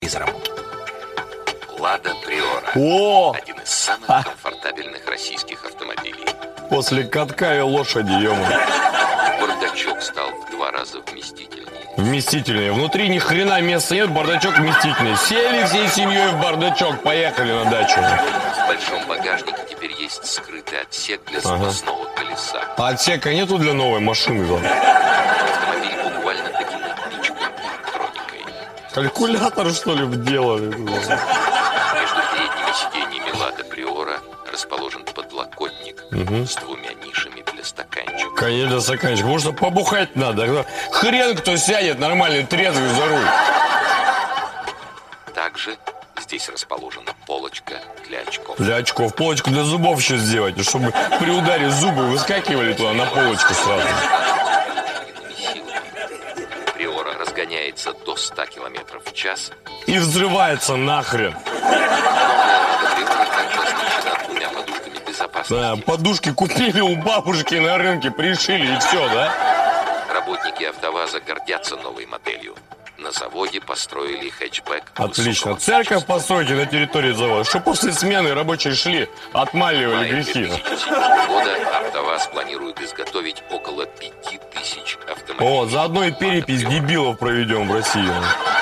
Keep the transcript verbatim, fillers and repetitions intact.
телевизором. Лада Приора. О! Один из самых комфортабельных российских автомобилей. После катка и лошади, ё-моё. Бардачок стал в два раза вместительнее. Вместительнее. Внутри ни хрена места нет, бардачок вместительный. Сели всей семьей в бардачок, поехали на дачу. В большом багажнике теперь есть скрытый отсек для запасного ага. колеса. А отсека нету для новой машины? Да? Автомобиль буквально таки напичкан электроникой. Калькулятор, что ли, вделали? Между передними сиденьями Лада Приора расположен подлокотник угу. с двумя нишами для стаканчиков. Конечно, для стаканчиков. Может, побухать надо. Хрен кто сядет нормальный, трезвый за руль. Также здесь расположена полочка для очков. Для очков. Полочку для зубов еще сделать, чтобы при ударе зубы выскакивали туда на полочку сразу. Приора разгоняется до ста километров в час. И взрывается нахрен. Да, подушки купили у бабушки на рынке, пришили и все, да? Работники АвтоВАЗа гордятся новой моделью. На заводе построили хэтчбэк. Отлично. Церковь постройте на территории завода, что после смены рабочие шли, отмаливали грехи. две тысячи седьмого года АвтоВАЗ планирует изготовить около пяти тысяч автомобилей. О, заодно и перепись дебилов проведем в России.